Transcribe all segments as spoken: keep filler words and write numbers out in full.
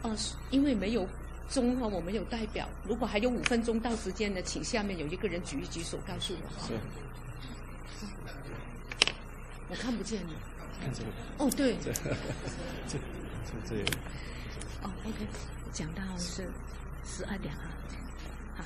哦，因为没有钟哈，我没有代表。如果还有五分钟到时间呢，请下面有一个人举一举手告诉我。 是。 我看不见你。 看这个。 哦，对。 这这这这。 哦 ，OK， 讲到是十二点啊。好。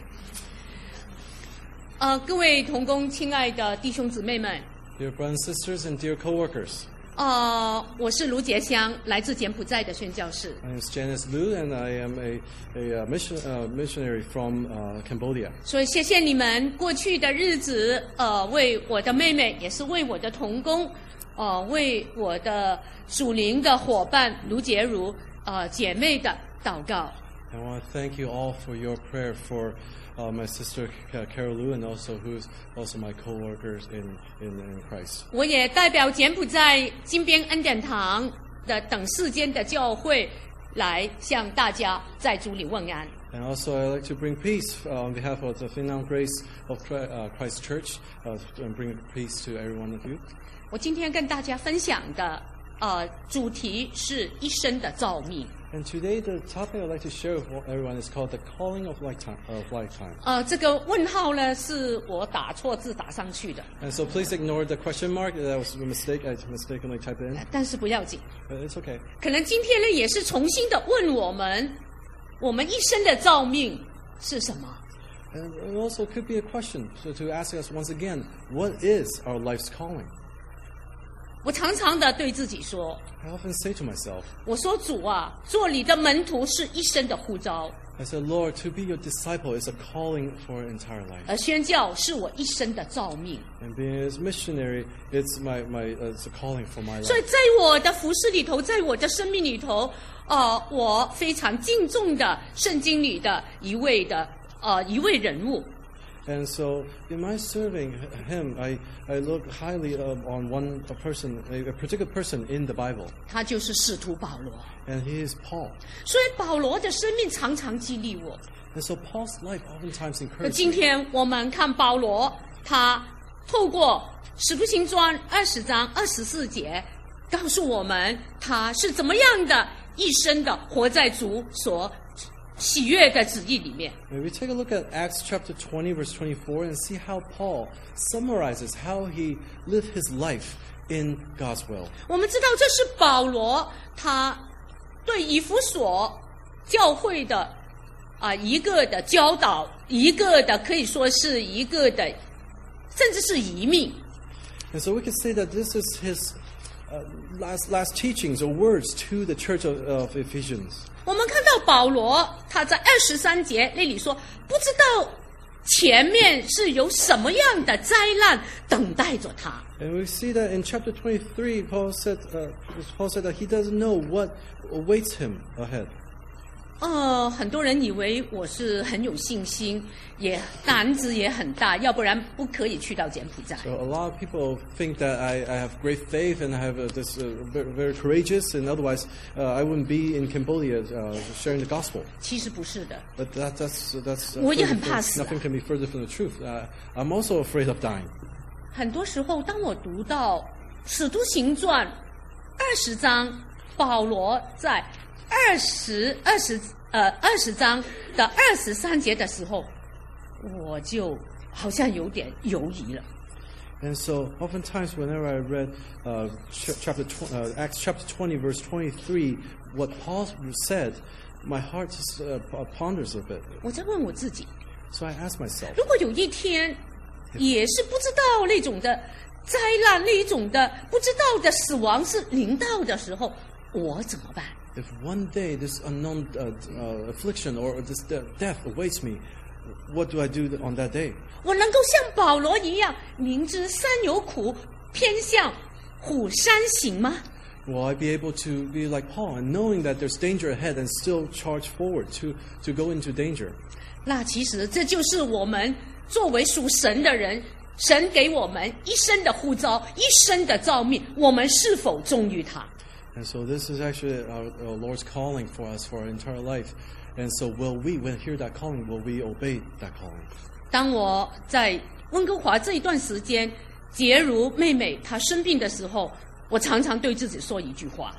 呃，各位同工，亲爱的弟兄姊妹们。 Dear brothers and sisters and dear co-workers. 呃，我是卢杰香，来自柬埔寨的宣教士。 My name is Janice Liu, and I am a a mission uh, missionary from uh, Cambodia. 所以谢谢你们过去的日子，呃，为我的妹妹，也是为我的同工，呃，为我的属灵的伙伴卢杰如，呃，姐妹的祷告。 I want to thank you all for your prayer for uh, my sister Carol Liu, and also who's also my co-workers in in, in Christ. 我也代表柬埔寨金边恩典堂的等世间的教会，来向大家在主里问安。 And also, I like to bring peace uh, on behalf of the Finland Grace of Christ Church, uh, and bring peace to every one of you. 我今天跟大家分享的呃主题是一生的造命。 And today, the topic I'd like to share with everyone is called the calling of lifetime. Of lifetime. 呃，这个问号呢是我打错字打上去的。 And so please ignore the question mark. That was a mistake. I mistakenly typed it in. 但是不要紧。 But it's okay. 可能今天呢也是重新的问我们，我们一生的造命是什么？ And it also could be a question so to ask us once again, what is our life's calling? 我常常的对自己说 I often say to myself, 我说主啊，做你的门徒是一生的呼召， I said, Lord, to be your disciple is a calling for an entire life. 而宣教是我一生的造命。 And being a missionary, it's my, my uh, it's a calling for my 所以 life. 在我的服事里头，在我的生命里头，呃，我非常敬重的圣经里的一位的呃一位人物。 And so, in my serving Him, I, I look highly uh, on one a person, a, a particular person in the Bible. 他就是使徒保罗。 And he is Paul. 所以保罗的生命常常激励我。 And so Paul's life oftentimes 那 encourages 今 me. 天我们看保罗，他透过使徒行传二十章二十四节，告诉我们他是怎么样的一生的活在主所喜悦的旨意里面。 And we take a look at Acts chapter twenty, verse twenty-four, and see how Paul summarizes how he lived his life in God's will. 我们知道这是保罗他对以弗所教会的啊、呃、一个的教导，一个的可以说是一个的，甚至是遗命。 And so we could say that this is his uh, last last teachings or words to the church of, of Ephesians. 我们看到保罗他在二十三节那里说，不知道前面是有什么样的灾难等待着他。 And we see that in chapter twenty-three, Paul said, uh, Paul said that he doesn't know what awaits him ahead. 呃，很多人以为我是很有信心，也胆子也很大，要不然不可以去到柬埔寨。 So a lot of people think that I, I have great faith and I have uh, this uh, very, very courageous, and otherwise uh, I wouldn't be in Cambodia uh, sharing the gospel. 其实不是的， But that, that's that's uh, 我也 further 很怕 from- 死啊。 nothing can be further from the truth. Uh, I'm also afraid of dying. 很多时候，当我读到《使徒行传》二十章，保罗在二十二十呃二十章的二十三节的时候，我就好像有点犹疑了。 And so, oftentimes, whenever I read uh, ch- chapter tw- uh, Acts chapter twenty, verse twenty-three, what Paul said, my heart just uh, p- ponders a bit. 我在问我自己， So I ask myself, 如果有一天也是不知道那种的灾难，那一种的不知道的死亡是临到的时候，我怎么办？ if one day this unknown uh, uh, affliction or this de- death awaits me, what do I do on that day? 我能够像保罗一样，明知山有苦，偏向虎山行吗？ Will I be able to be like Paul and knowing that there's danger ahead and still charge forward to, to go into danger? 那其实这就是我们作为属神的人，神给我们一生的呼召，一生的召命，我们是否忠于他？ And so this is actually our, our Lord's calling for us for our entire life. And so will we, when we hear that calling, will we obey that calling? 当我在温哥华这一段时间，杰如妹妹她生病的时候，我常常对自己说一句话：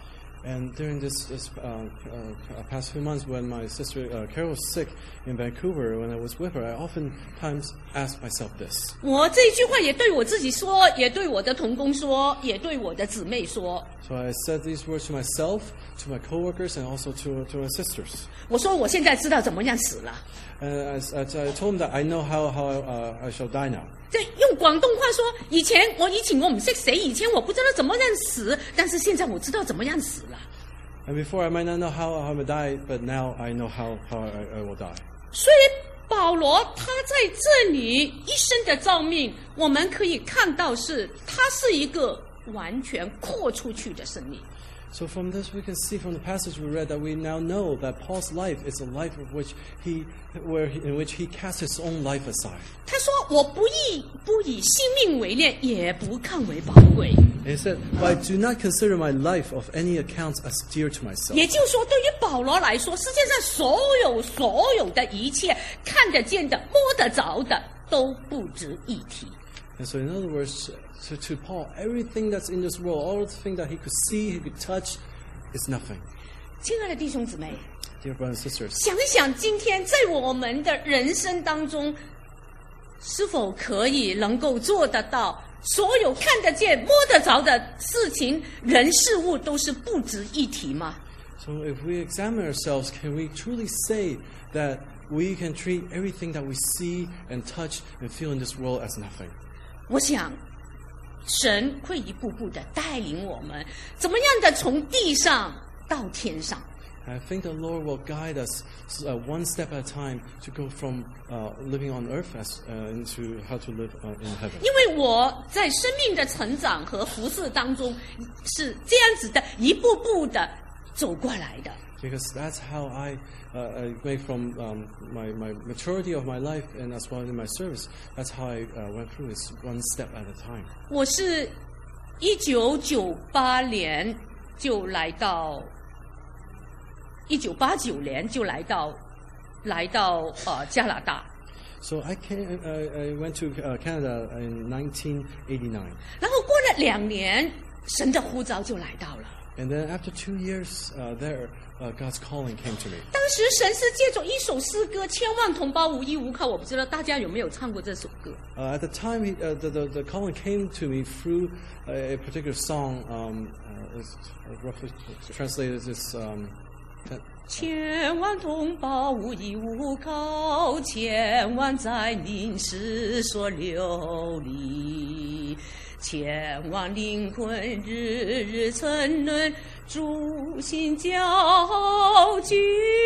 And during this, this uh, uh, past few months, when my sister uh, Carol was sick in Vancouver, when I was with her, I oftentimes asked myself this. 我这一句话也对我自己说，也对我的同工说，也对我的姊妹说。 So I said these words to myself, to my coworkers, and also to to my sisters. 我说我现在知道怎么样死了。 And I, I, I told them that I know how how uh, I shall die now. 对，用广东话说，以前我以前我唔识死，以前我不知道怎么样死，但是现在我知道怎么样死了。 And before I might not know how I will die, but now I know how how I, I will die. 所以保罗他在这里一生的召命，我们可以看到是他是一个完全扩出去的生命。 So from this we can see from the passage we read that we now know that Paul's life is a life of which he, where he, in which he cast his own life aside. 他说：“我不以不以性命为念，也不看为宝贵。” And he said, "But I do not consider my life of any accounts as dear to myself." 也就是说，对于保罗来说，世界上所有所有的一切，看得见的、摸得着的，都不值一提。 And so, in other words, to, to Paul, everything that's in this world, all the things that he could see, he could touch, is nothing. 亲爱的弟兄姊妹， Dear brothers and sisters, 想一想，今天在我们的人生当中，是否可以能够做得到，所有看得见、摸得着的事情、人事物都是不值一提吗？ so if we examine ourselves, can we truly say that we can treat everything that we see and touch and feel in this world as nothing? 我想，神会一步步的带领我们，怎么样的从地上到天上。 I think the Lord will guide us uh, one step at a time to go from uh, living on earth as, uh, into how to live uh, in heaven. 因为我在生命的成长和服事当中是这样子的，一步步的走过来的。 Because that's how I, uh, I made from um, my, my maturity of my life and as well in my service. That's how I uh, went through this one step at a time. 我是一九九八年就来到，一九八九年就来到，来到呃加拿大。 So I came, uh, I went to uh, Canada in nineteen eighty-nine. 然后过了两年，神的呼召就来到了。 And then after two years uh, there, uh, God's calling came to me. 当时神是借着一首诗歌《千万同胞无依无靠》，我不知道大家有没有唱过这首歌。 Uh, at the time, he, uh, the, the, the calling came to me through a, a particular song. Um, uh, it's roughly translated as this. Um, 千万同胞无依无靠，千万灾民失所流离，千万灵魂日日沉沦，主心焦急，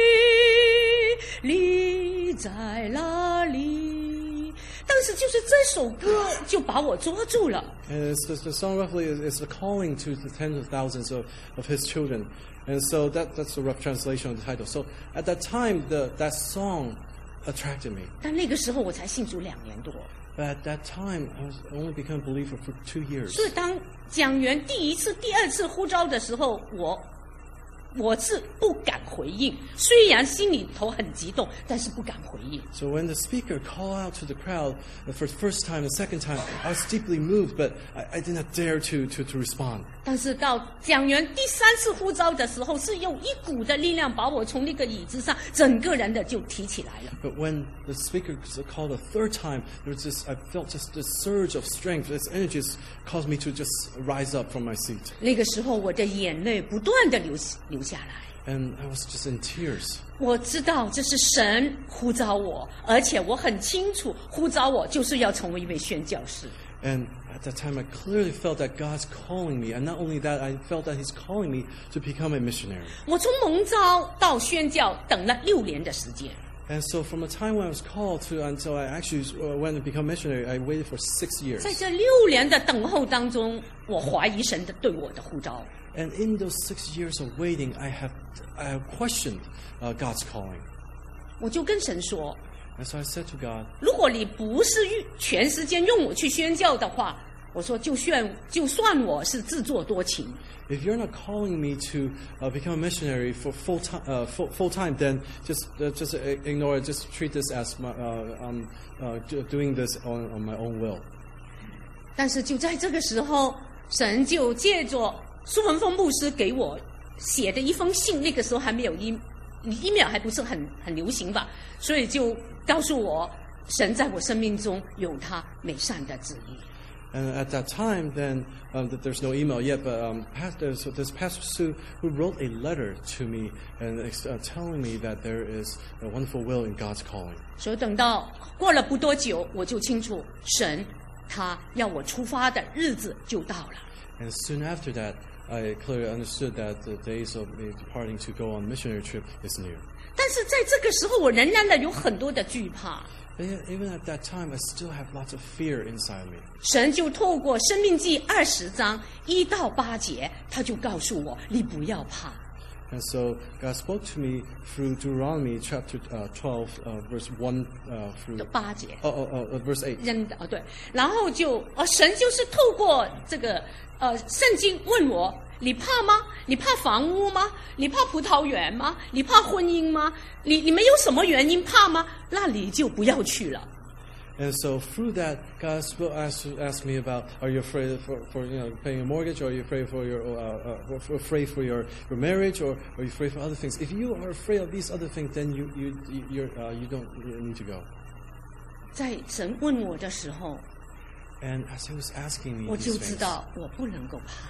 你在哪里？当时就是这首歌就把我捉住了。 And it's, the, the song roughly is, is the calling to the tens of thousands of, of his children. And so that, that's a rough translation of the title. So at that time, the, that song attracted me. 但那个时候我才信主两年多， But at that time, I was only become a believer for two years. 所以当讲员第一次、第二次呼召的时候，我我是不敢回应，虽然心里头很激动，但是不敢回应。 So when the speaker called out to the crowd for the first time, the second time, I was deeply moved, but I, I did not dare to, to, to respond. 但是到讲员第三次呼召的时候，是用一股的力量把我从那个椅子上整个人的就提起来了。 But when the speaker called a third time, there was this, I felt just this surge of strength. This energy just caused me to just rise up from my seat. 那个时候，我的眼泪不断的流流下来。 And I was just in tears. 我知道这是神呼召我，而且我很清楚，呼召我就是要成为一位宣教士。 And at that time, I clearly felt that God's calling me. And not only that, I felt that He's calling me to become a missionary. 我从蒙召到宣教等了六年的时间。 And so from the time when I was called to until I actually went to become missionary, I waited for six years. 在这六年的等候当中，我怀疑神的对我的呼召。 And in those six years of waiting, I have, I have questioned uh, God's calling. 我就跟神说， And so I said to God, 如果你不是全时间用我去宣教的话，我说就算就算我是自作多情。 if you're not calling me to uh, become a missionary for full time, uh, full, full time, then just uh, just ignore it. Just treat this as my, uh, um, uh, doing this on, on my own will. 但是就在这个时候，神就借着苏文峰牧师给我写的一封信，那个时候还没有 e email 还不是很很流行吧，所以就告诉我，神在我生命中有他美善的旨意。 And at that time, then, um, that there's no email yet, but um, Pastor, so there's Pastor Sue who wrote a letter to me and uh, telling me that there is a wonderful will in God's calling. 所以等到过了不多久，我就清楚神他要我出发的日子就到了。 And soon after that, I clearly understood that the days of me departing to go on missionary trip is near. 但是在这个时候，我仍然的有很多的惧怕。 But even at that time, I still have lots of fear inside me. 神就透过《申命记》二十章一到八节，他就告诉我：你不要怕。 And so God spoke to me through Deuteronomy chapter uh, twelve, uh, verse one uh, through 八节。 哦哦哦 ，verse eight. 真的哦，对，然后就哦，神就是透过这个呃圣经问我。你怕吗？你怕房屋吗？你怕葡萄园吗？你怕婚姻吗？你你没有什么原因怕吗？那你就不要去了。 And so through that, God asked, asked me about: Are you afraid for, for you know paying a mortgage? Or are you afraid for your uh, uh, afraid for your, your marriage? Or are you afraid for other things? If you are afraid of these other things, then you you you uh, you don't need to go. 在神问我的时候， And as He was asking me, 我就 these 知 things, 道我不能够怕。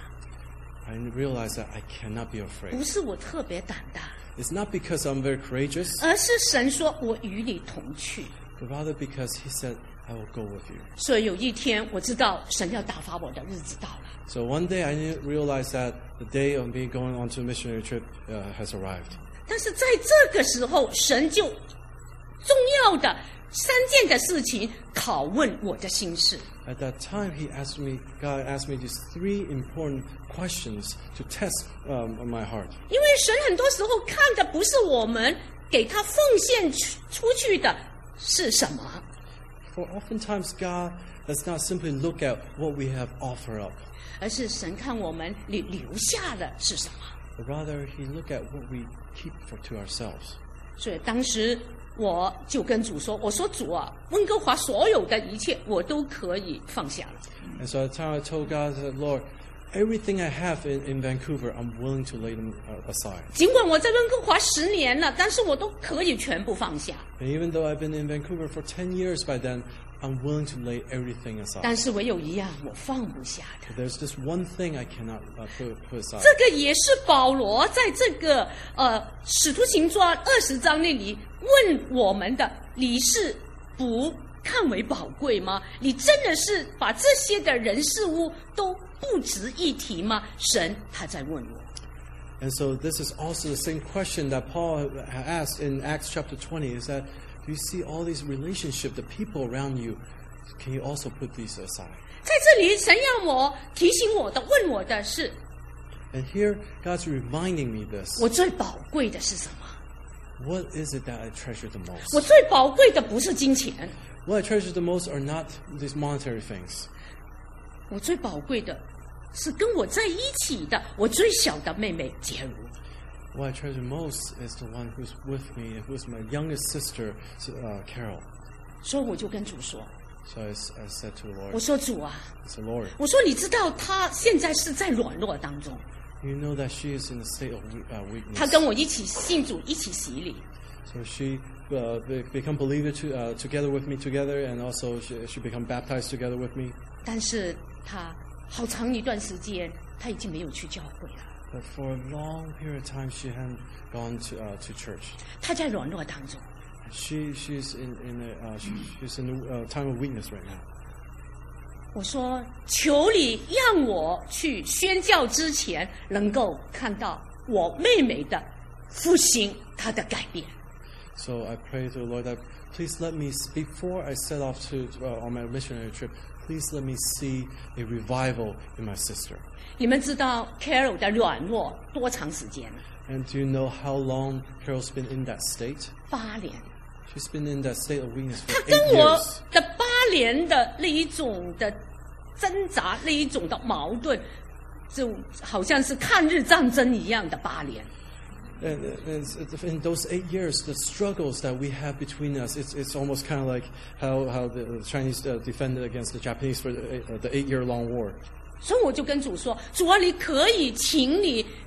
I realized that I cannot be afraid. 不是我特别胆大， It's not because I'm very courageous, 而是神说我与你同去。 but rather because He said, I will go with you. 所以有一天我知道神要打发我的日子到了。 So one day I realized that the day of me going on to a missionary trip uh, has arrived. 但是在这个时候，神就重要的三件的事情拷问我的心事。 At that time, He asked me, God asked me these three important questions to test um, my heart. 因为神很多时候看的不是我们给他奉献出去的是什么， For oftentimes, God does not simply look at what we have offered up, 而是神看我们你留下的是什么。 but rather He look at what we keep for to ourselves. 所以当时我就跟主说：“我说主啊，温哥华所有的一切我都可以放下了。” And so at the time I told God, I said, Lord, everything I have in, in Vancouver, I'm willing to lay them aside. 尽管我在温哥华十年了，但是我都可以全部放下。 And even though I've been in Vancouver for ten years by then, I'm willing to lay everything aside. 但是唯有一样我放不下的。 But there's this one thing I cannot uh, put, put aside. 这个也是保罗在这个呃《使徒行传》二十章那里问我们的：你是不看为宝贵吗？你真的是把这些的人事物都不值一提吗？神他在问我。 And so this is also the same question that Paul asked in Acts chapter twenty, is that, do you see all these relationships, the people around you, can you also put these aside? 在这里，神要我提醒我的、问我的是： And here, God's reminding me this. 我最宝贵的是什么？ What is it that I treasure the 我 most? 最宝贵的不是金钱， What I treasure the most are not these monetary things. 我最宝贵的是跟我在一起的我最小的妹妹洁如。 What I treasure most is the one who's with me, and who's my youngest sister, uh, Carol. 所以我就跟主说 So I, I said to the：“ Lord, 我说主啊， I said, Lord, 我说你知道她现在是在软弱当中， you know that she is in a state of uh, weakness. 她跟我一起信主，一起洗礼。 So she uh, be, become believer to, uh, together with me together, and also she, she become baptized together with me. 但是她好长一段时间，她已经没有去教会了， But for a long period of time, she hadn't gone to uh, to church. 她在软弱当中。 She she's in in a, uh, she, she's in a uh, time of weakness right now. 我说：求你让我去宣教之前，能够看到我妹妹的复兴，她的改变。 So I pray to the Lord that please let me, before I set off to uh, on my missionary trip, please let me see a revival in my sister. 你们知道 Carol 的软弱多长时间了？ And do you know how long Carol's been in that state? 八年。 She's been in that state of weakness for 她 eight 跟我 years. 的八年的那一种的挣扎，那一种的矛盾，就好像是抗日战争一样的八年。 And, and in those eight years, the struggles that we have between us, it's, it's almost kind of like how, how the Chinese uh, defended against the Japanese for the, uh, the eight-year-long war. 所以我就跟主说：主啊，你可以请你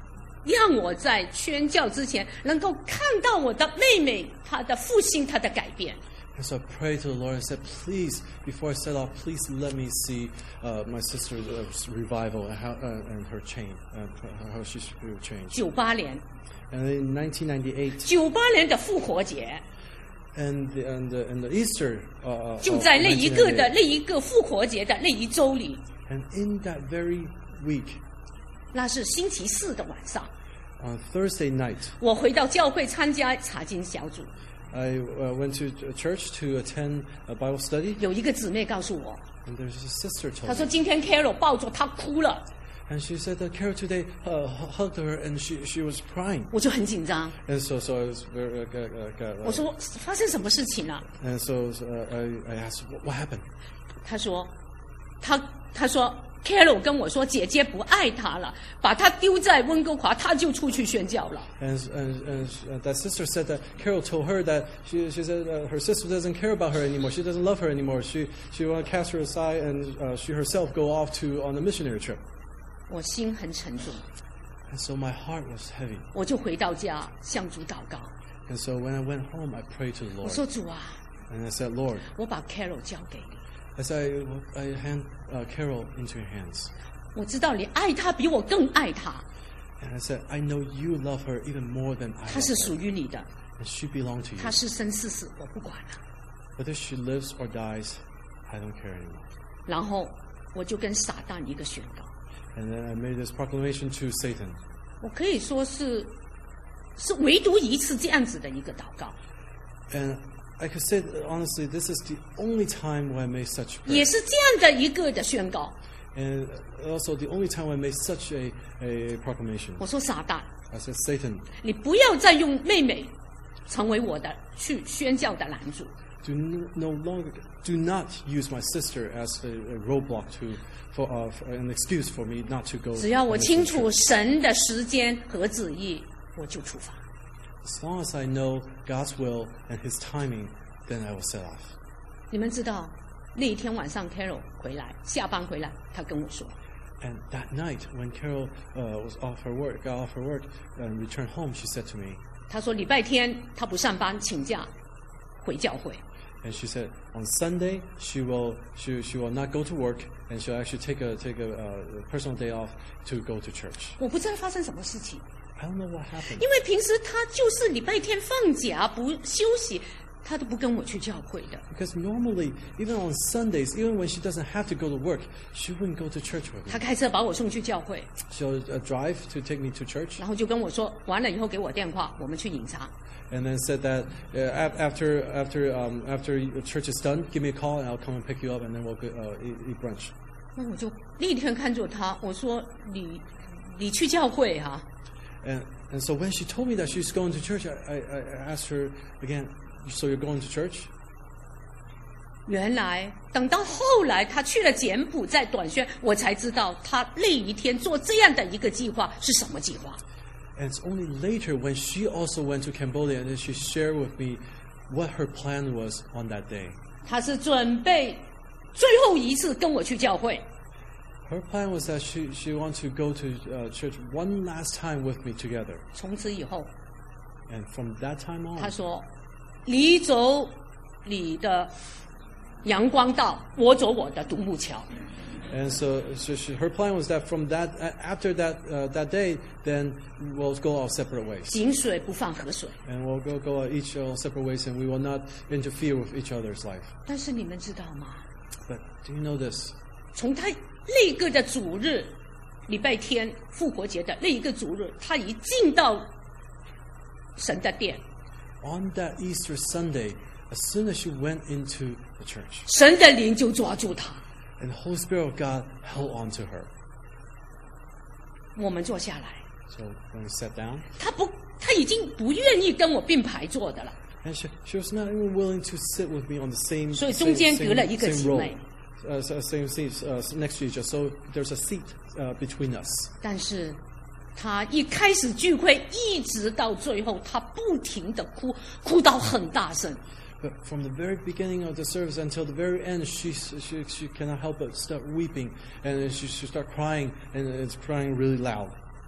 让我在宣教之前能够看到我的妹妹她的复兴，她的改变。 And so I prayed to the Lord. I said, please, before I set off, please let me see uh, my sister's uh, revival and, how, uh, and her change, uh, how she will change. 九八年， And in nineteen ninety-eight, 九八年的复活节， and the, and the, and the Easter uh, 就 of 在那一个的 nineteen ninety-eight, 那一个复活节的那一周里， and in that very week, 那是星期四的晚上， on Thursday night, 我回到教会参加查经小组。 I uh, went to a church to attend a Bible study. 有一个姊妹告诉我， And there's a sister 她 told 说 me. 今天 Carol 抱着她哭了， And she said that Carol today uh, hugged her and she, she was crying. 我就很紧张。 And so, so I was very, uh, got, uh, got, uh, 我说发生什么事情了？ and so uh, I, I asked, what, what happened? 她说，她她说 Carol 跟我说姐姐不爱她了，把她丢在温哥华，她就出去宣教了。 And, and, and uh, that sister said that Carol told her that she, she said uh, her sister doesn't care about her anymore. She doesn't love her anymore. She, she want to cast her aside and uh, she herself go off to on a missionary trip. 我心很沉重， And so my heart was heavy. 我就回到家向主祷告。 And so when I went home, I prayed to the 我 Lord. 说主啊， And I said, Lord, 我把 Carol 交给你， as I, I hand uh, Carol into your hands. 我知道你爱她比我更爱她， And I said, I know you love her even more than I 她 love 是 her. 属于你的， And she belongs to 她 you. 是生是死我不管了。 Whether she lives or dies, I don't care anymore. 然后我就跟撒旦一个宣告， And then I made this proclamation to Satan. 我可以说是是唯独一次这样子的一个祷告， And I could say, that, honestly, this is the only time where I made such 也 prayer. 是这样的一个的宣告。 And also the only time I made such a, a proclamation. 我说撒旦， I said, Satan, 你不要再用妹妹成为我的去宣教的拦阻。 do no, no longer, do not use my sister as a, a roadblock to, for, uh, for an excuse for me not to go. 只要我 on this 清 trip. 楚神的时间和旨意，我就出发。 As long as I know God's will and His timing, then I will set off. 你们知道那一天晚上 Carol 回来，下班回来，她跟我说， And that night, when Carol uh, was off her work, got off her work, and returned home, she said to me, 她说礼拜天她不上班，请假回教会。 and she said on Sunday she will she she will not go to work, and she'll actually take a take a uh, personal day off to go to church. 我不知道发生什么事情， I don't know what happened. 因为平时她就是礼拜天放假不休息，她都不跟我去教会的。 Because normally, even on Sundays, even when she doesn't have to go to work, she wouldn't go to church with 她 me. 开车把我送去教会， She'll uh, drive to take me to church, 然后就跟我说，完了以后给我电话，我们去饮茶。 and then said that uh, af- after after um, after church is done, give me a call, and I'll come and pick you up, and then we'll go, uh, eat, eat brunch. 那我就那天看着她，我说你你去教会哈、啊。 And and so when she told me that she's going to church, I, I, I asked her again, so you're going to church? 原来等到后来他去了柬埔寨短宣，我才知道他那一天做这样的一个计划是什么计划。 And it's only later when she also went to Cambodia and then she shared with me what her plan was on that day. 他是准备最后一次跟我去教会， Her plan was that she, she wanted to go to uh, church one last time with me together. 从此以后， And from that time 他 on, 说：“你走你的阳光道，我走我的独木桥。” and so, so she, her plan was that from that, a- after that, uh, that day, then we'll go our separate ways. 井水不犯河水。 And we'll go, go our each our separate ways and we will not interfere with each other's life. 但是你们知道吗？ But do you know this? 从他那个的主日，礼拜天复活节的那一个主日，他一进到神的殿， On that Easter Sunday, as soon as she went into the church, 神的灵就抓住他。 and the Holy Spirit of God held on to her. 我们坐下来， So when we sat down, 他不，他已经不愿意跟我并排坐的了。 and she, she was not even willing to sit with me on the same, 所以 same, 中间 same, 隔了一个 same 姊 row, 妹。 uh, so- same seats uh, next to each other. So there's a seat uh, between us. 但是他一开始聚会，一直到最后，他不停的哭，哭到很大声。 But from the very beginning of the service until the very end, she she, she cannot help but start weeping, and she she start crying, and it's crying really loud.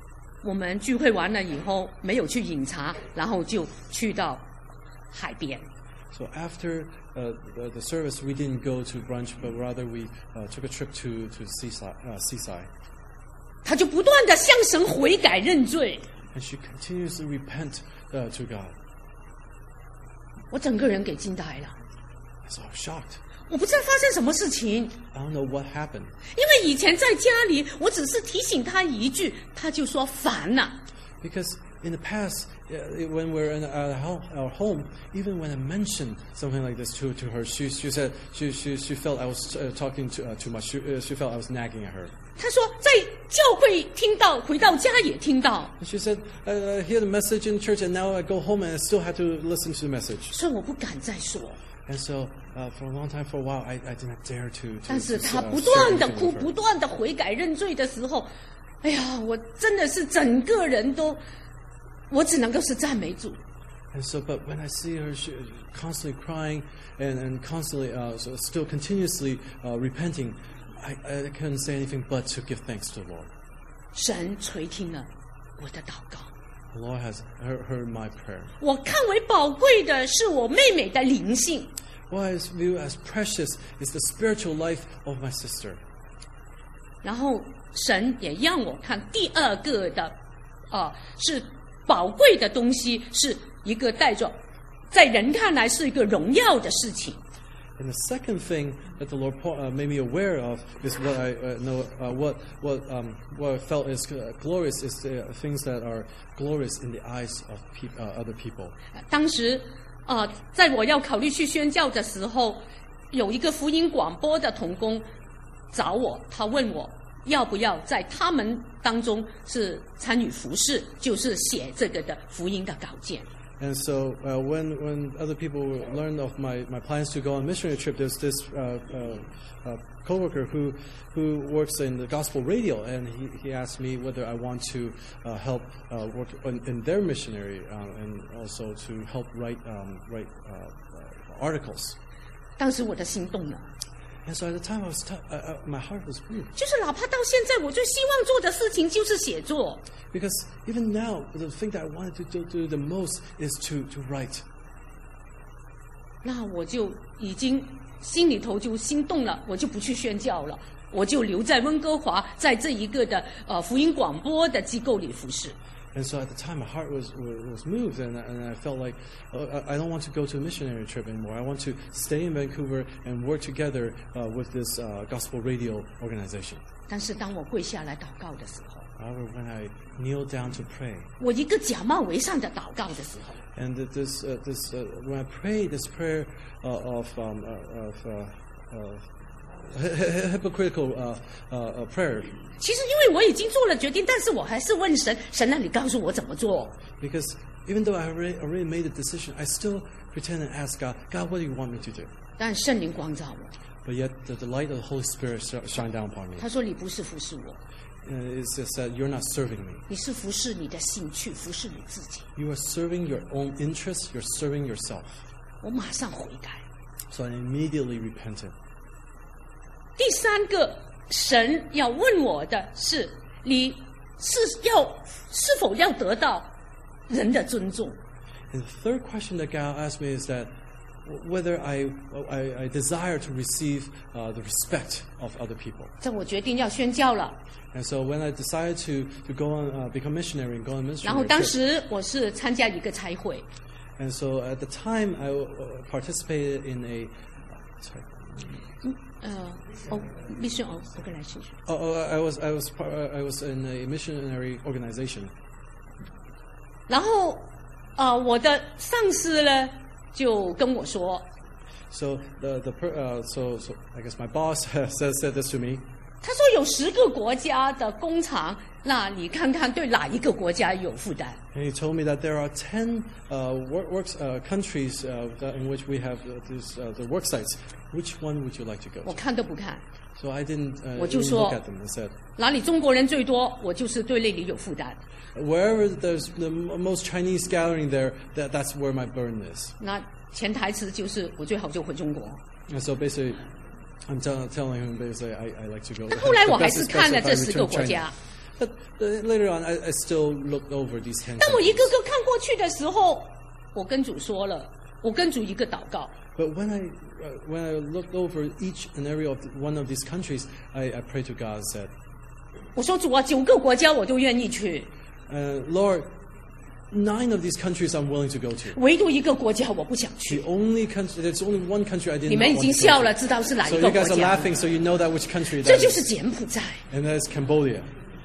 我们聚会完了以后没有去饮茶，然后就去到海边。 So after uh, the, the service, we didn't go to brunch, but rather we uh, took a trip to to seaside. Uh, seaside. 他就不断的向神悔改认罪。 And she continuously repent uh, to God. 我整个人给惊呆了。 So I was shocked. 我不知道发生什么事情。 I don't know what happened. 因为以前在家里，我只是提醒他一句，他就说烦了。 Because in the past, uh, when we're in our home, our home, even when I mentioned something like this to to her, she she said she she she felt I was uh, talking to, uh, too much. She, uh, she felt I was nagging at her. 他说在教会听到，回到家也听到。 And she said, I, I hear the message in church, and now I go home and I still have to listen to the message. 所以我不敢再说。 And so, uh, for a long time, for a while, I, I did not dare to. to 但是 to, 他 uh, 不 share 断的 anything 哭， with her. 不断的悔改认罪的时候，哎呀，我真的是整个人都，我只能够是赞美主。 And so, but when I see her she, constantly crying and, and constantly, uh, so still continuously uh, repenting, I, I couldn't say anything but to give thanks to the Lord. 神垂听了我的祷告。 The Lord has heard, heard my prayer. 我看为宝贵的是我妹妹的灵性。 What I view as precious is the spiritual life of my sister. 然后神也让我看第二个的，啊、呃，是宝贵的东西，是一个带着，在人看来是一个荣耀的事情。 And the second thing that the Lord uh, made me aware of is what I uh, know, uh, what what um, what I felt is uh, glorious is the things that are glorious in the eyes of pe- uh, other people. 当时，呃，在我要考虑去宣教的时候，有一个福音广播的同工找我，他问我要不要在他们当中是参与服事，就是写这个的福音的稿件。 And so uh, when when other people learned of my, my plans to go on a missionary trip, there's this uh, uh, uh, coworker who who works in the gospel radio, and he, he asked me whether I want to uh, help uh, work in, in their missionary uh, and also to help write um, write uh, uh, articles. 当时我的心动了。 And so at the time, I was t- uh, uh, my heart was moved. 就是哪怕到现在，我最希望做的事情就是写作。 Because even now, the thing that I wanted to do, do the most is to, to write. 那我就已经心里头就心动了，我就不去宣教了，我就留在温哥华，在这一个的呃福音广播的机构里服侍。 And so at the time, my heart was was moved, and, and I felt like uh, I don't want to go to a missionary trip anymore. I want to stay in Vancouver and work together uh, with this uh, gospel radio organization. 但是当我跪下来祷告的时候， However, when I kneel down to pray, 我一个假冒为善的祷告的时候， and this uh, this uh, when I pray this prayer uh, of um, uh, of uh, uh, hypocritical uh, uh, uh, prayer. 其实因为我已经做了决定，但是我还是问神，神让你告诉我怎么做。 Because even though I already, already made the decision, I still pretend and ask God, God, what do you want me to do? 但圣灵光照我， But yet the, the light of the Holy Spirit sh- shine down upon me. 他说你不是服侍我， And it's just that you're not serving me. 你是服侍你的兴趣，服侍你自己。 You are serving your own interests. You're serving yourself. 我马上悔改。 So I immediately repented. 第三个，神要问我的是，你是要是否要得到人的尊重？ And the third question that God asked me is that whether I I, I desire to receive uh, the respect of other people. 在我决定要宣教了， And so when I decided to to go on uh, become missionary and go on 然后 missionary 当 trip, 时我是参加一个差会， and so at the time I uh, participated in a sorry. 呃，哦，mission of organization， Oh, oh, I was I was par- I was in a missionary organization. 然后呃，我的上司呢就跟我说， So the the per, uh, so so I guess my boss said said this to me. 他说有十个国家的工厂，那你看看对哪一个国家有负担？ And he told me that there are ten uh, work, works uh, countries uh, that, in which we have uh, these uh, the work sites. Which one would you like to go 我 to? 看都不看， So I didn't uh, 我就 even 说 look at them and said, 哪里中国人最多，我就是对那里有负担。 wherever there's the m- most Chinese gathering there, that that's where my burden is. 那潜台词就是我最好就回中国。 And so basically, I'm tell, telling him basically I, I like to go. 但后来我 the 还 best 是 is 看了 best 这 if I 十个 return 国 China. 家， But uh, later on, I, I still looked over these ten 当我一 countries. 个个看过去的时候，我跟主说了，我跟主一个祷告。 But when I uh, when I looked over each and every of the, one of these countries, I, I prayed to God and said, 我说主啊，九个国家我都愿意去， uh, Lord, nine of these countries I'm willing to go to. 唯独一个国家我不想 The 去。 only country, there's only one country I 你 did 们 not 已经 want 笑 to 了， go 知道是哪 to. 一 So 个 you 国 guys are 家？ laughing, so you know that which country 这 that 就是 is. 柬埔寨。 And that is Cambodia.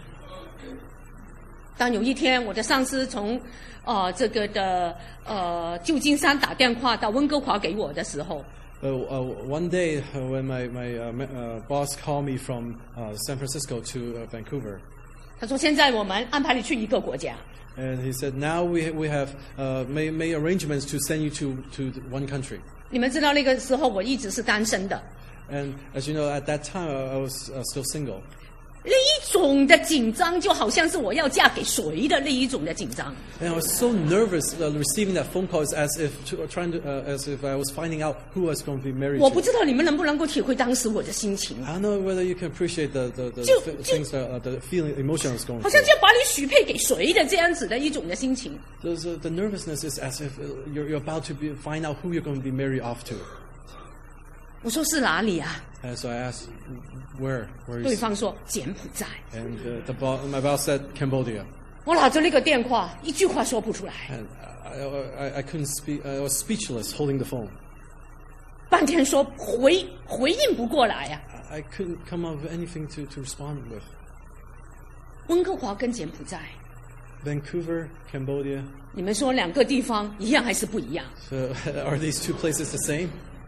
当有一天我的上司从呃这个的呃旧金山打电话到温哥华给我的时候， Uh, uh, one day, uh, when my, my uh, ma- uh, boss called me from uh, San Francisco to uh, Vancouver, 他说现在我们安排你去一个国家。 and he said, now we, we have uh, made, made arrangements to send you to, to one country. 你们知道那个时候我一直是单身的， And as you know, at that time, I, I was uh, still single. 那一种的紧张就好像是我要嫁给谁的那一种的紧张。 And I was so nervous uh, receiving that phone call as if to, uh, trying to, uh, as if I was finding out who I was going to be married 我不 to. 知道你们能不能够体会当时我的心情， I don't know whether you can appreciate the, the, the, 就- th- 就- things that, uh, the feeling, emotion I was going 好像 through. 就要把你许配给谁的这样子的一种的心情。 There's, uh, the nervousness is as if uh, you're, you're about to be, find out who you're going to be married off to. 我说是哪里啊？ And so I asked, where? Where 对 is? 方说柬埔寨。 And uh, the bo- my boss said Cambodia. 我拿着那个电话，一句话说不出来， And I, I, I couldn't speak. I was speechless holding the phone. 半天说回回应不过来呀、啊。 I couldn't come up with anything to, to respond with. 温哥华跟柬埔寨， Vancouver, Cambodia. 你们说两个地方一样还是不一样？ So are these two places the same?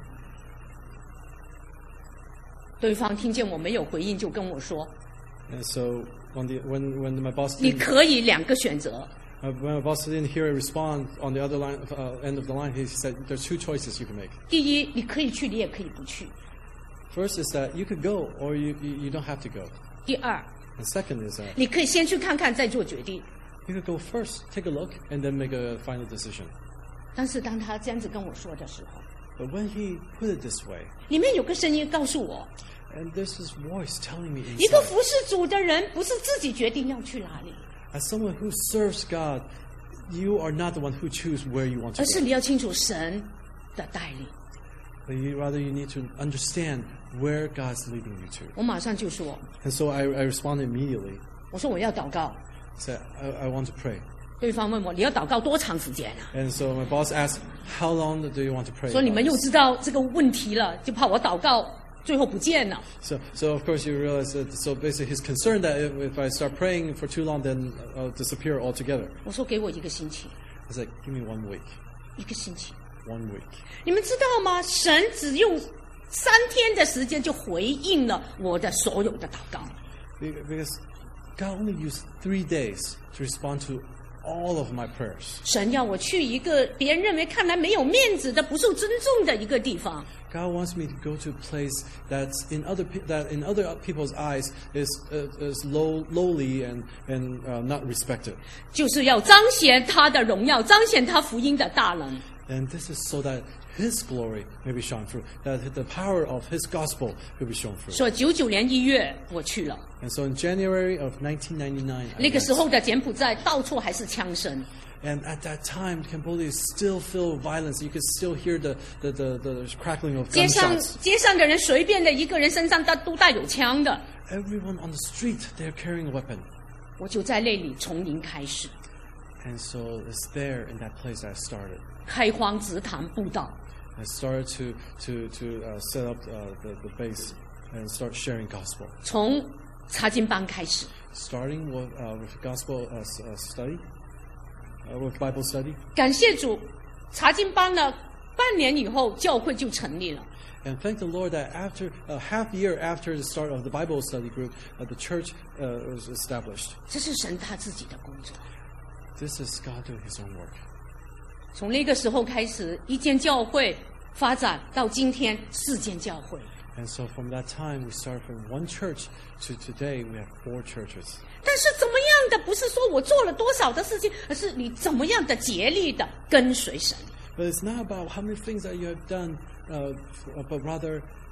对方听见我没有回应，就跟我说 And so on the, when, when my boss：“ 你 didn't, 可以两个选择， uh, when my boss didn't hear a respond on the other line, uh, end of the line, he said there's two choices you can make. 第一，你可以去，你也可以不去； First is that you could go or you, you, you don't have to go. 第二， And second is that 你可以先去看看，再做决定。 you could go first, take a look, and then make a final decision. ” 但是当他这样子跟我说的时候， But when he put it this way, 里面有个声音告诉我： and there's this voice telling me 一个 inside, 服侍主的人不是自己决定要去哪里， as someone who serves God, you are not the one who choose where you want to 而是 go. 你要清楚神的带领。 But you, rather, you need to understand where God's leading you to. 我马上就说 And so I, I responded immediately. 我说我要祷告。 Said, I, I want to pray. 对方问我你要祷告多长时间啊？ And so my boss asked, how long do you want to pray? 说你 about 们又 this? 知道这个问题了，就怕我祷告最后不见了。 So, so of course you realize that, so basically he's concerned that if, if I start praying for too long, then I'll disappear altogether. 我说给我一个星期， I was like, give me one week. 一个星期。 One week. 你们知道吗？神只用三天的时间就回应了我的所有的祷告。 Be- Because God only used three days to respond to all of my prayers. 神要我去一个别人认为看来没有面子的、不受尊重的一个地方。 God wants me to go to a place that's in other pe- that in other people's eyes is uh, is low, lowly and and uh, not respected. 就是要彰显他的荣耀，彰显他福音的大能。 And this is so that His glory may be shown through, that the power of His gospel will be shown through. 说九九年一月我去了， And so in January of nineteen ninety-nine, I 那个 went. 时候的柬埔寨到处还是枪声， And at that time, Cambodia is still filled with violence. You could still hear the, the, the, the crackling of 街上 gunshots. 街上的人随便的一个人身上都都带有枪的。 Everyone on the street, they're carrying a weapon. 我就在那里从零开始， And so it's there in that place I started. 开荒植堂布道， I started to, to, to uh, set up uh, the, the base and start sharing gospel. 从查经班开始。 Starting with, uh, with gospel uh, s- uh, study, uh, with Bible study. 感谢主，查经班呢，半年以后教会就成立了。 And thank the Lord that after a uh, half year after the start of the Bible study group, uh, the church uh, was established. 这是神他自己的工作。 This is God doing His own work. 从那个时候开始，一间教会发展到今天四间教会。 And so from that time, we started from one church to today, we have four churches. 但是怎么样的，不是说我做了多少的事情，而是你怎么样的竭力的跟随神。 But it's not about how many things that you have done, uh, f- but rather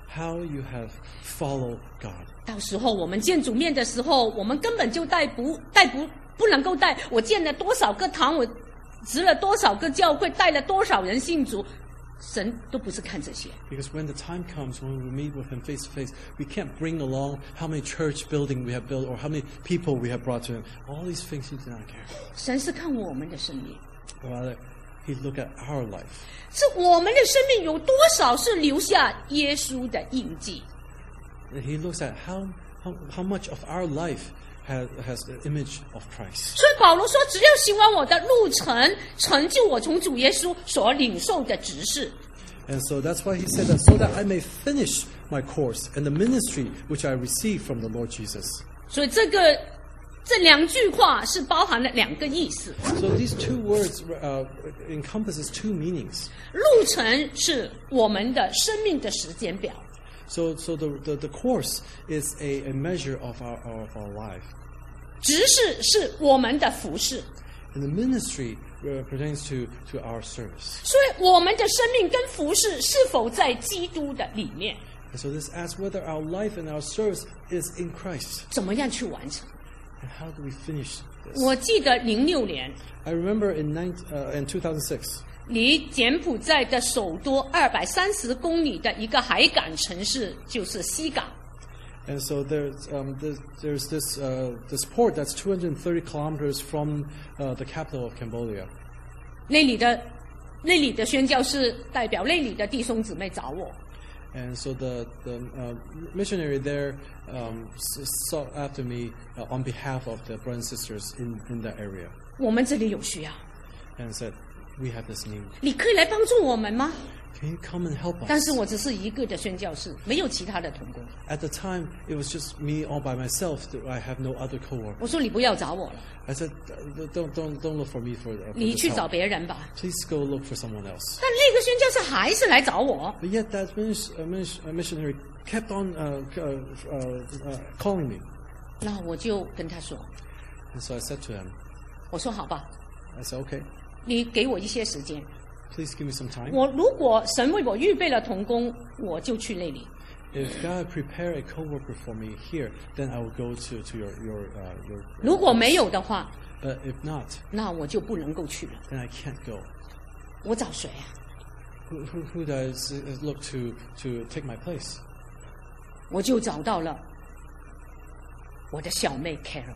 how you have followed God. 到时候我们见主面的时候，我们根本就带不带不不能够带。我建了多少个堂，我植了多少个教会，带了多少人信主，神都不是看这些。 Because when the time comes when we meet with Him face to face, we can't bring along how many church buildings we have built or how many people we have brought to Him. All these things He does not care. 神是看我们的生命， Rather, He look at our life. 是我们的生命有多少是留下耶稣的印记。 And He looks at how, how, how much of our life has, has the image of Christ. 所以保罗说：“只要行完我的路程，成就我从主耶稣所领受的职事。” And so that's why He said that, so that I may finish my course and the ministry which I received from the Lord Jesus. 所以这个这两句话是包含了两个意思。 So these two words uh, encompasses two meanings. 路程是我们的生命的时间表， So, so the, the, the course is a, a measure of our, of our life. 职事是我们的服事。 And the ministry uh, pertains to, to our service. 所以我们的生命跟服事是否在基督的里面？ And so this asks whether our life and our service is in Christ. 怎么样去完成？ And how do we finish this? 我记得零六年 I remember in, nine, uh, in two thousand six, 离柬埔寨的首都二百三十公里的一个海港城市就是西港。 and so there's, um, there's, there's this, uh, this port that's two hundred thirty kilometers from uh, the capital of Cambodia. 那里的那里的宣教士代表那里的弟兄姊妹找我， And so the, the uh, missionary there um, sought after me uh, on behalf of the brothers and sisters in, in that area 我们这里有需要， and said, we have this need. 你可以来帮助我们吗？ Can you come and help 但 us? 是我只是一个的宣教士，没有其他的同工。 At the time, it was just me all by myself. I have no other co-worker. 我说你不要找我了， I said, don't, don't, don't look for me for, uh, for 你 this 去找 help. 别人吧。 Please go look for someone else. 但那个宣教士还是来找我， But yet that minis- uh, minis- uh, missionary kept on uh, uh, uh, uh, calling me. 那我就跟他说， And so I said to him, 我说好吧， I said, okay, 你给我一些时间， please give me some time. 我如果神为我预备了同工，我就去那里。 If God prepare a co-worker for me here, then I will go to, to your, your, uh, your, 如果没有的话， But if not, 那我就不能够去了。 then I can't go. 我找谁啊？ Who, who, who does uh, look to, to take my place? 我就找到了我的小妹 Carol。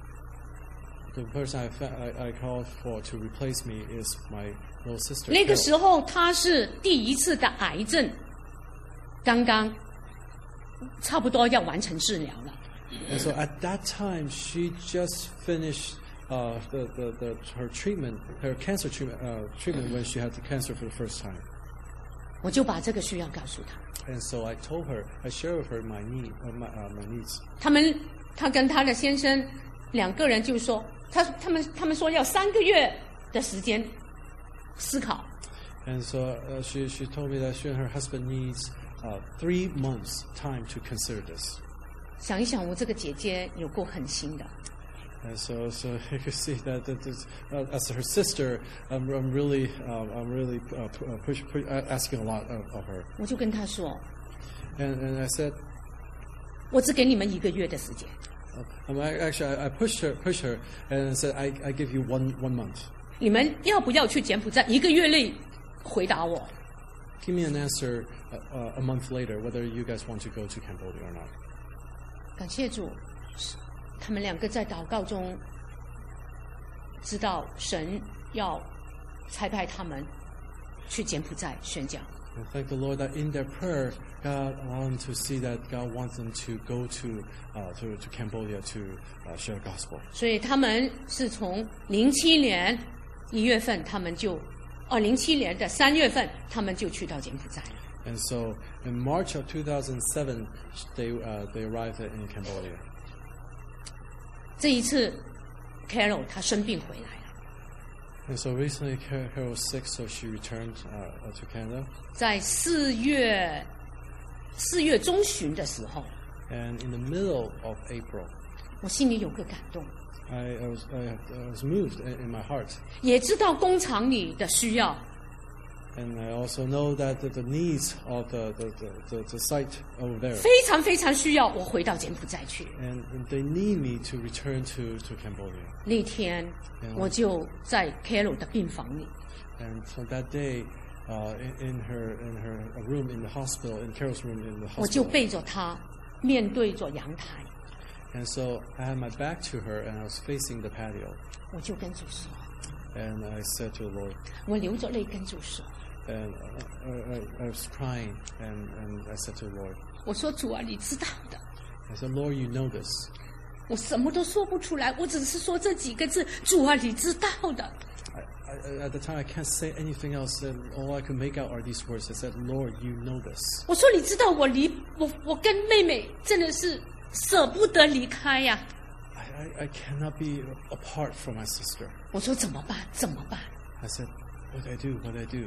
The person I, fa- I, I called for to replace me is my little sister. 那个 Carol. 时候她是第一次的癌症，刚刚差不多要完成治疗了。 And so at that time, she just finished uh, the, the, the, her treatment, her cancer treatment, uh, treatment when she had the cancer for the first time. 我就把这个需要告诉她。 And so I told her, I shared with her my need, uh, my, uh, my needs. 他们，她跟她的先生两个人就说，他他们他们说要三个月的时间思考。 And so uh, she, she told me that she and her husband needs uh, three months time to consider this. 想一想，我这个姐姐有够狠心的。 And so, so you can see that, that this, uh, as her sister, I'm, I'm really, um, I'm really uh, pu- uh, push, push, uh, asking a lot of, of her. 我就跟她说， And, and I said, 我只给你们一个月的时间。 uh, um, I, actually, I, I pushed her, pushed her, and said, I, I give you one, one month. 你们要不要去柬埔寨？一个月内回答我。 Give me an answer uh, uh, a month later whether you guys want to go to Cambodia or not. 感谢主，他们两个在祷告中知道神要差派他们去柬埔寨宣讲。 And thank the Lord that in their prayer, God allowed them to see that God wants them to go to, uh, to, to Cambodia to uh, share the gospel. 所以他们是从零七年一月份，他们就哦零七年的三月份，他们就去到柬埔寨了。 And so in March of two thousand seven, they, uh, they arrived in Cambodia. 这一次 ，Carol 她生病回来了， And so recently Carol, Carol was sick, so she returned uh, to Canada. 在四月四月中旬的时候， And in the middle of April, 我心里有个感动， I, I, was, I, I was moved in, in my heart. 也知道工厂里的需要， And I also know that the, the needs of the, the, the, the, the site over there. 非常非常需要我回到柬埔寨去。 And they need me to return to, to Cambodia. 那天 Yeah. 我就在 Carol 的病房里， And so that day, uh, in, in her in her room in the hospital, in Carol's room in the 我就 hospital. 背着她，面对着阳台， And so I had my back to her and I was facing the patio. 我就跟主说， And I said to the Lord, 我流着泪跟主说， and uh, I, I, I was crying, and, and I said to the Lord, 我说主啊，你知道的， I said, Lord, you know this. 我什么都说不出来，我只是说这几个字，主啊，你知道的。 I, I, at the time, I can't say anything else, and all I could make out are these words. I said, Lord, you know this. 我说你知道我离我我跟妹妹真的是舍不得离开呀、 I, I, I cannot be apart from my sister. 我说怎么办？怎么办？ I said, what do I do? What do I do?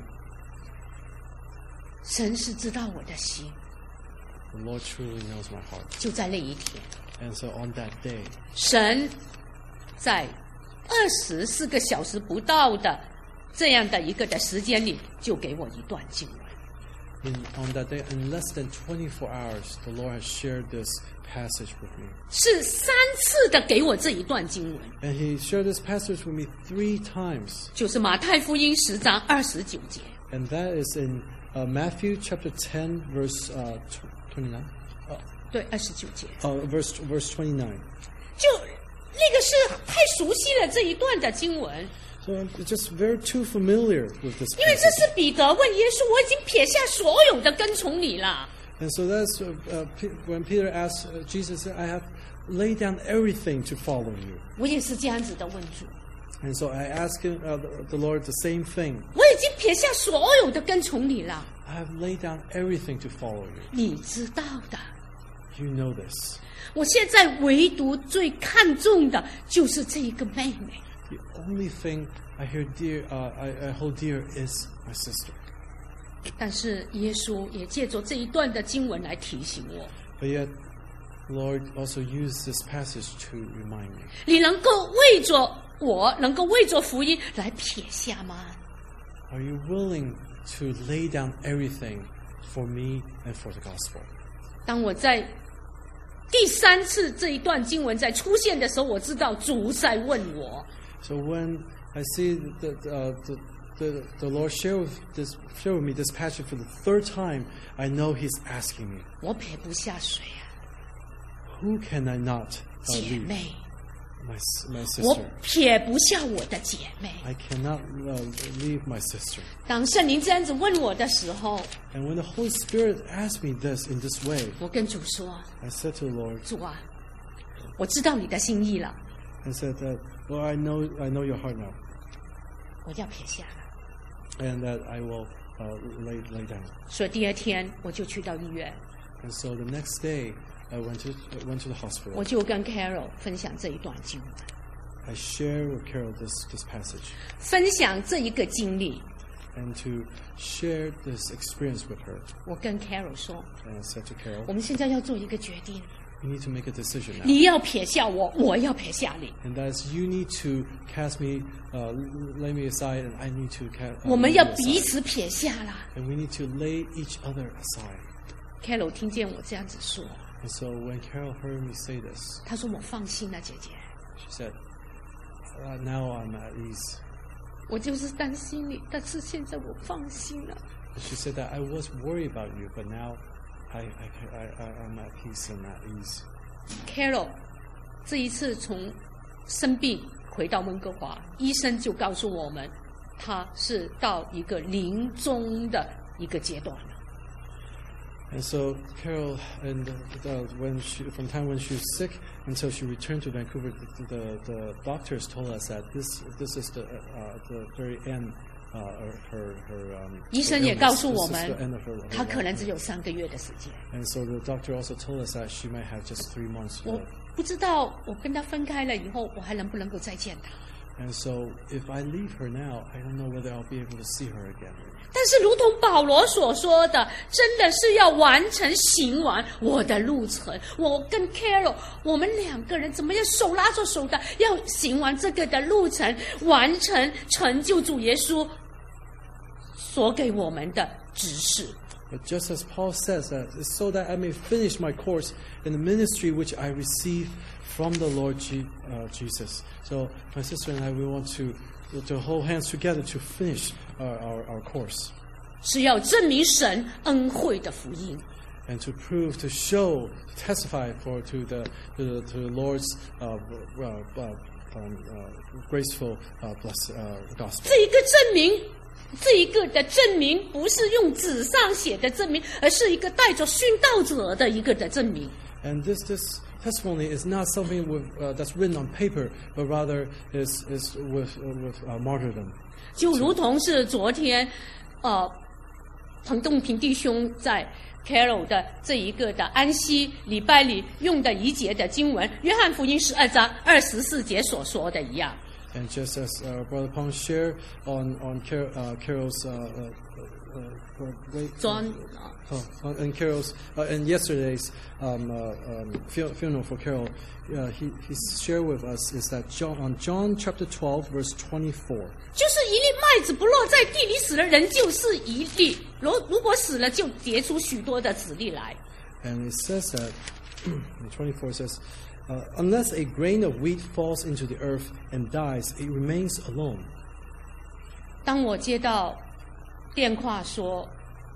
神是知道我的心， The Lord truly knows my heart. 就在那一天， And so on that day, 神在二十四个小时不到的这样的一个的时间里，就给我一段经文。 in, on that day, in less than twenty-four hours, the Lord has shared this passage with me. 是三次的给我这一段经文， And He shared this passage with me three times. 就是马太福音十章二十九节。 And that is in uh, Matthew chapter ten, verse uh, twenty-nine. 对，二十九节， Uh, verse verse twenty-nine. 就那个是太熟悉了这一段的经文， So I'm just very too familiar with this 因为这 passage. 是彼得问耶稣：“我已经撇下所有的跟从你了。 And so that's uh, uh, P- when Peter asked uh, Jesus, I have laid down everything to follow you. ” 我也是这样子的问主： And so I asked him, uh, the, the Lord the same thing. 我已经撇下所有的跟从你了， I have laid down everything to follow you. 你知道的。 You know this. 我现在唯独最看重的就是这一个妹妹。 The only thing I hear dear, uh, I, I hold dear is my sister. 但是耶稣也借着这一段的经文来提醒我： But yet, Lord also used this passage to remind me. 你能够为着我，能够为着福音来撇下吗？ Are you willing to lay down everything for me and for the gospel? 当我在第三次这一段经文在出现的时候，我知道主在问我。 So when I see that uh, the, the the Lord share with this share with me this passage for the third time, I know He's asking me, 我撇不下谁啊， who can I not uh, 姐 leave? 妹， My s- my 我 sister. 撇不下我的姐妹。 I cannot uh, leave my sister. 当圣灵这样子问我的时候， And when the Holy Spirit asked me this in this way, 我跟主说 I said to the Lord,：“ 主啊，我知道你的心意了， I said that, well, I know I know your heart now, 我要撇下了。 and that I will uh, lay lay down. ” 所以第二天我就去到医院， And so the next day, I went to uh, went to the hospital. 我就跟 Carol 分享这一段经文， I share with Carol this this passage, 分享这一个经历。 and to share this experience with her. 我跟 Carol 说 And I said to：“ Carol, 我们现在要做一个决定， you need to make a decision now. 你要撇下我，我要撇下你。 And that is, you need to cast me, uh, lay me aside, and I need to cast. 我们要彼此撇下啦。 And we need to lay each other aside. ”Carol 听见我这样子说， And so when Carol heard me say this, 她说：“我放心了，姐姐。 she said, uh, now I'm at ease. ” 我就是担心你，但是现在我放心了。 And she said that I was worried about you, but now I, I, I, I, I'm at peace and at ease. Carol 这一次从生病回到温哥华，医生就告诉我们，他是到一个临终的一个阶段了。 And so Carol, and uh, when she, from the time when she was sick until she returned to Vancouver, the, the, the doctors told us that this this is the uh, the very end. Uh, her, her, um, 医生 her 也 illness. 告诉 This 我 is 们 the end of her, her 他可能 life. 只有三个月的时间。 And so the doctor also told us that she might have just three months 我 left. 不知道我跟他分开了以后，我还能不能够再见他？ And so if I leave her now, I don't know whether I'll be able to see her again. 但是，如同保罗所说的，真的是要完成行完我的路程。我跟 Carol， 我们两个人怎么样手拉着手的，要行完这个的路程，完成成就主耶稣所给我们的指示。 But just as Paul says that, it's so that I may finish my course in the ministry which I received from the Lord G, uh, Jesus. So my sister and I, we want to to hold hands together to finish our, our, our course. 是要证明神恩惠的福音。 And to prove, to show, testify for to the to the, to the Lord's uh, uh, uh, um, uh, graceful uh, bless, uh, gospel. 这一个证明，这一个的证明，不是用纸上写的证明，而是一个带着殉道者的一个的证明。 And this this testimony is not something with, uh, that's written on paper, but rather is is with uh, with uh, martyrdom. 就如同是昨天，呃，彭栋平弟兄在 Carol 的这一个的安息礼拜里用的一节的经文，约翰福音十二章二十四节所说的一样。 And just as uh, Brother Pong shared on on Car- uh, Carol's uh, uh, uh, uh, wait, John, oh, on- and Carol's uh, and yesterday's um, uh, um, fu- funeral for Carol, uh, he he shared with us is that John, on John chapter twelve verse twenty-four. 就是一粒麦子不落在地里死了，人就是一粒；如如果死了，就结出许多的子粒来。 And it says that in twenty-four it says, uh, unless a grain of wheat falls into the earth and dies, it remains alone. 当我接到电话说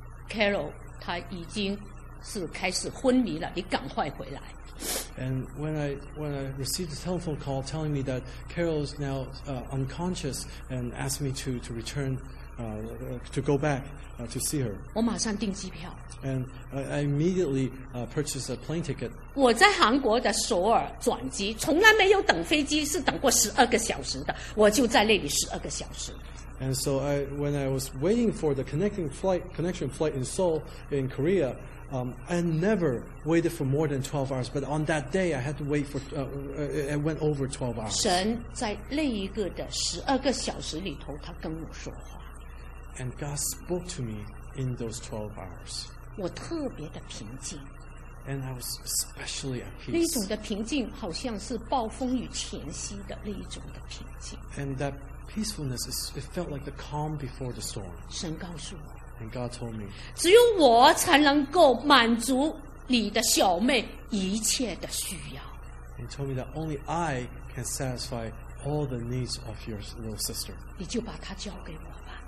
Carol 他已经是开始昏迷了，你赶快回来。 And when I when I received a telephone call telling me that Carol is now uh, unconscious and asked me to to return uh, uh, to go back uh, to see her, 我马上订机票。 and I, I immediately uh, purchased a plane ticket. 我在韩国的首尔转机，从来没有等飞机，是等过十二个小时的，我就在那里十二个小时。 And so I when I was waiting for the connecting flight connection flight in Seoul in Korea. Um, I never waited for more than twelve hours, but on that day I had to wait for. Uh, uh, it went over twelve hours. 神在那一个的十二个小时里头，他跟我说话， And God spoke to me in those twelve hours, 我特别的平静。 and I was especially at 那一 peace. 种的平静，好像是暴风雨前夕的那一种的平静。 And that peacefulness is, it felt like the calm before the storm. 神告诉我， And God told me, 只有我才能够满足你的小妹一切的需要。 and He told me that only I can satisfy all the needs of your little sister. 你就把她交给我吧，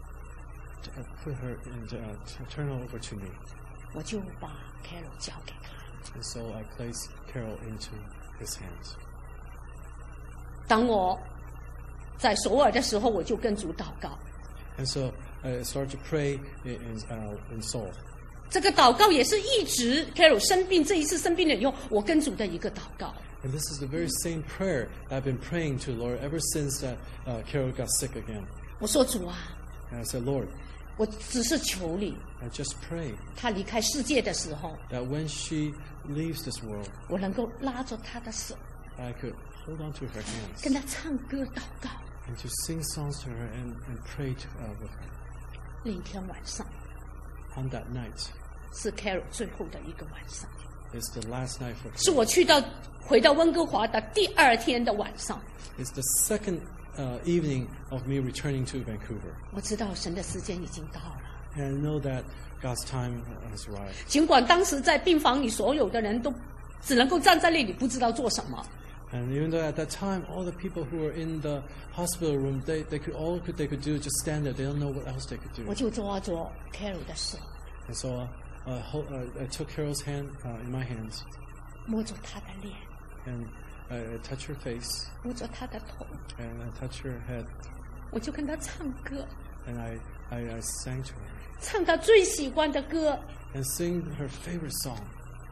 Uh, Put her in, uh, t- turn her over to me. 我就把 Carol 交给他。 And so I placed Carol into His hands. 当我在首尔的时候，我就跟主祷告。 And so I started to pray in, in, uh, in Seoul. 这个祷告也是一直 Carol 生病，这一次生病了以后，我跟主的一个祷告。 And this is the very same prayer I've been praying to Lord ever since that uh, Carol got sick again. 我说主啊， And I said, Lord, 我只是求你， I just pray 她离开世界的时候， that when she leaves this world, 我能够拉着她的手， I could hold on to her hands 跟她唱歌祷告。 and to sing songs to her and, and pray to, uh, with her. 那一天晚上 On that night 是 Carol 最后的一个晚上， is the last night for 是 Carol. 我去到回到温哥华的第二天的晚上。 It's the second uh, evening of me returning to Vancouver. 我知道神的时间已经到了， And I know that God's time has arrived. 尽管当时在病房里所有的人都只能够站在那里，不知道做什么。 And even though at that time all the people who were in the hospital room, they, they could all could they could do is just stand there. They don't know what else they could do. 我就抓着 Carol 的手， And so uh, uh, hold, uh, I took Carol's hand uh, in my hands 摸着她的脸， and I, I touched her face 摸着她的头， and I touched her head 我就跟她唱歌， and I, I, I sang to her 唱她最喜欢的歌。 and sing her favorite song.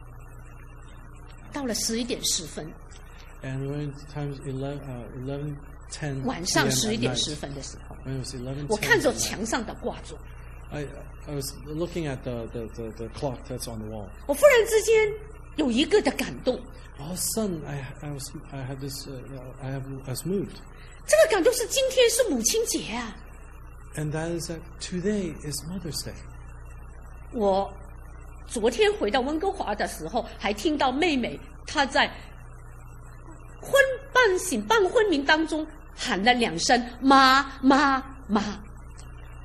到了十一点十分， And when times eleven, uh, eleven ten 晚上 p.m. 十一 at 点 night, 十分的时候， when it was eleven 我看 ten 着 at night, 墙上的挂钟， I, I was looking at the, the, the, the clock that's on the wall. 我忽然之间有一个的感动， All of a sudden, I, I was I had this uh, I have I was moved, 这个感动是今天是母亲节啊！ and that is that today is Mother's Day. 我昨天回到温哥华的时候，还听到妹妹她在昏半醒半昏迷当中喊了两声“妈妈妈”。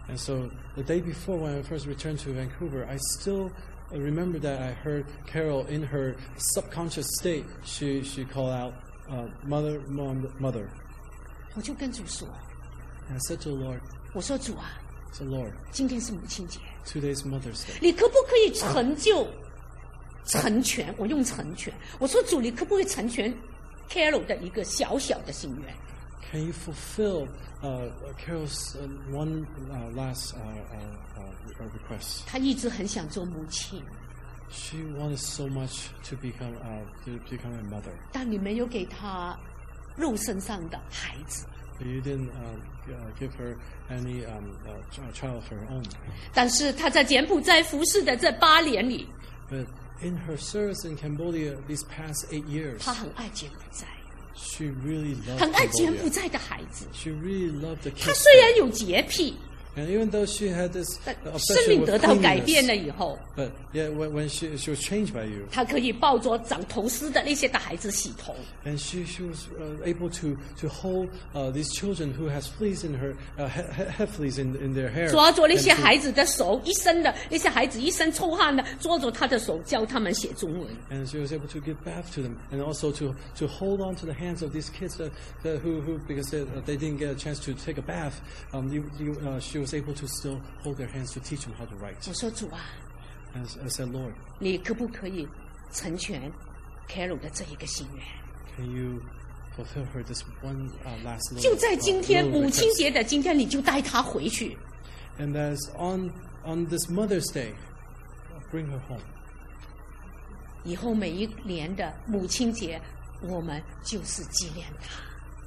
And so the day before, when I first returned to Vancouver, I still remember that I heard Carol in her subconscious state. She she called out, uh, "Mother, mom, mother." 我就跟主说， And I said to the Lord, 我说主啊， "So Lord, 今天是母亲节， today's Mother's Day. 你可不可以成就成全？我用成全。我说主，你可不可以成全 Carol 的一个小小的心愿？ Can you fulfill uh, Carol's uh, one uh, last uh, uh, uh, request?" 她一直很想做母亲， She wanted so much to become uh, to become a mother. 但你没有给她肉身上的孩子。 But you didn't uh, uh, give her any um, uh, ch- child of her own. 但是她在柬埔寨服侍的这八年里， But in her service in Cambodia these past eight years, 她很爱柬埔寨， she really loved 很爱柬埔 Cambodia. 寨的孩子。 She really loved the 她 kids. 虽然有洁癖， And even though she had this 但 uh, 生 obsession 命 with 得到改变 cleanliness, 了以后， but yeah, when, when she she was changed by you, 她可以抱着长头丝的那些的孩子洗头。 and she she was uh, able to to hold uh, these children who has fleas in her uh, he, he, head fleas in in their hair. 抓着那 and 些 to- 孩子的手，一身的那些孩子一身臭汗的，抓着他的手教他们写中文。 And she was able to give bath to them, and also to, to hold on to the hands of these kids that, that who, who because they, uh, they didn't get a chance to take a bath. Um, you, you, uh, she was able to still hold their hands to teach them how to write. 我说主啊， And I said, Lord, 你可不可以成全 Carol 的这一个心愿？ can you fulfill her this one uh, last little, 就在今 uh, 天 little 母亲 request? 节的今天，你就带她回去。 And that's on on this Mother's Day, bring her home. 以后每一年的母亲节，我们就是纪念她。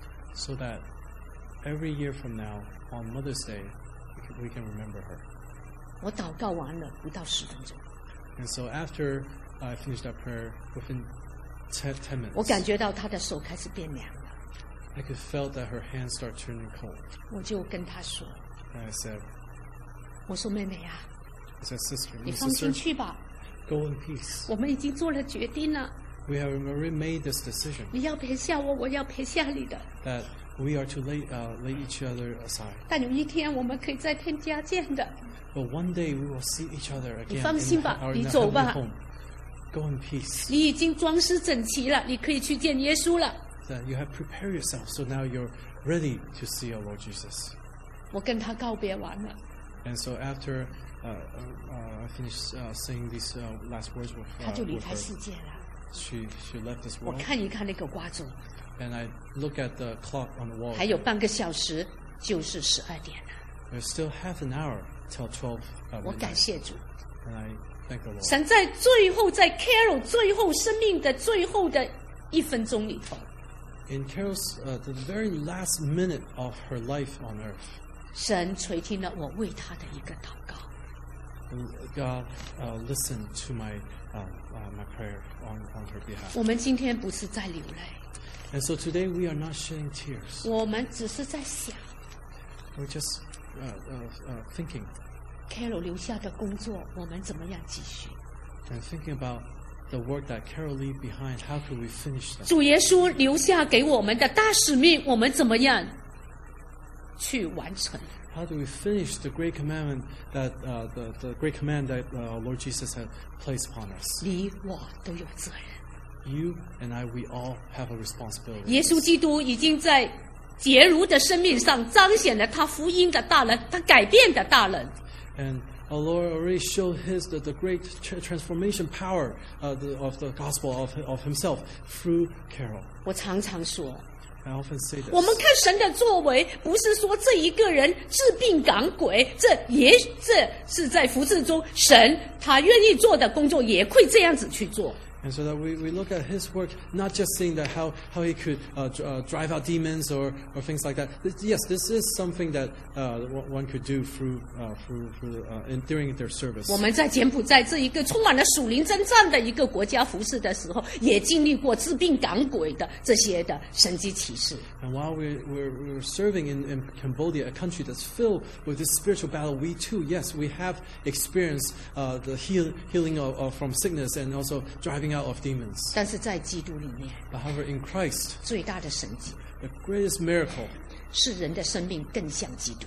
So that every year from now, on Mother's Day, we can, we can remember her. 我祷告完了不到十分钟， And so after I finished that prayer, within ten, ten 我 minutes, 感觉到她的手开始变凉了， I could felt that her hands start turning cold. 我就跟她说 And I said,：“ 我说妹妹啊， I said, sister, 你 little 放心 sister, 去吧， go in peace. 我们已经做了决定了。 We have already made this decision 你要陪下我，我要陪下你的。 that we are to lay, uh, lay each other aside. 但有一天我们可以在天家见的。 But one day we will see each other 你 again 放 in 心吧， our, 你 in our 走 heavenly 吧。 home. Go in peace. 你已经装饰整齐了，你可以去见耶稣了。 That you have prepared yourself, so now you're ready to see our Lord Jesus. 我跟他告别完了， And so after uh, uh, uh, I finished uh, saying these uh, last words with, 他 uh, 就离 with 开 her, 世界了。 she, she left this 我 world. 看一看那个挂钟， And I look at the clock on the wall. 还有半个小时就是十二点了。 There's still half an hour till twelve. Uh, 我感 midnight. 谢主， And I thank the Lord. 神在最后，在 Carol 最后生命的最后的一分钟里头， In Carol's, uh, the very last minute of her life on earth, 神垂听了我为他的一个祷告。 God uh, listened to my uh, uh, my prayer on, on her behalf. 我们今天不是在流泪， And so today we are not shedding tears. 我们只是在想 We're just uh, uh, uh, thinking Carol 留下的工作，我们怎么样继续？ and thinking about the work that Carol left behind. How could we finish them? 主耶稣留下给我们的大使命，我们怎么样去完成？ How do we finish the great commandment that uh, the, the great command that uh, our Lord Jesus had placed upon us? 你我都有责任。 You and I, we all have a responsibility. 耶稣基督已经在结如的生命上彰显了他福音的大能，他改变的大能。 And our Lord already showed His the, the great tra- transformation power uh, the, of the gospel of, of Himself through Carol. 我常常说， I often say 我们 this. 看神的作为，不是说这一个人治病赶鬼，这也这是在服侍中，神他愿意做的工作，也会这样子去做。 And so that we, we look at His work, not just seeing that how, how He could uh, dr- uh, drive out demons or, or things like that. This, yes, this is something that uh, one one could do through, uh, through, through uh, in, during their service. 我们在柬埔寨这一个充满了属灵征战的一个国家服侍的时候，也经历过治病赶鬼的这些的神迹奇事。 And while we're, we're, we're serving in, in Cambodia, a country that's filled with this spiritual battle, we too, yes, we have experienced uh, the heal, healing of, of, from sickness and also driving out of demons. 但是在基督里面， But however, in Christ, 最大的神迹 the greatest miracle 是人的生命更像基督。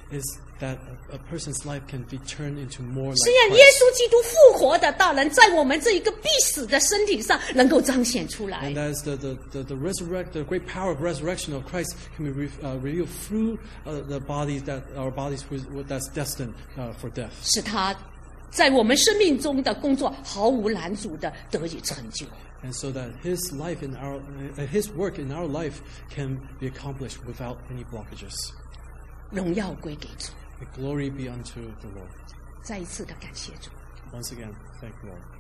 is that a, a person's life can be turned into more 是 like 让耶 Christ. 稣基督复活的大能在我们这一个必死的身体上能够彰显出来 And。that is the, the, the, the resurrect, the great power of resurrection of Christ can be re, uh, revealed through uh, the bodies that our bodies with, with, that's destined uh, for death. 使他在我们生命中的工作毫无拦阻的得以成就。 And so that His life in our, uh, His work in our life can be accomplished without any blockages. 荣耀归给主， And glory be unto the Lord. 再一次的感谢主。 Once again, thank the Lord.